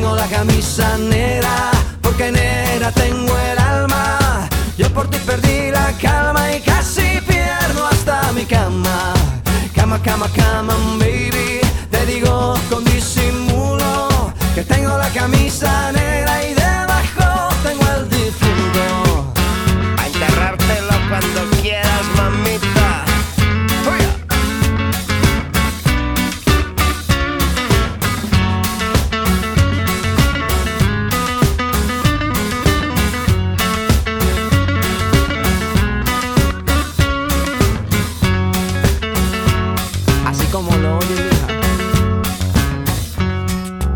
tengo la camisa negra, porque negra tengo el alma. Yo por ti perdí la calma y casi pierdo hasta mi cama. Cama, cama, cama, baby, te digo con disimulo que tengo la camisa negra.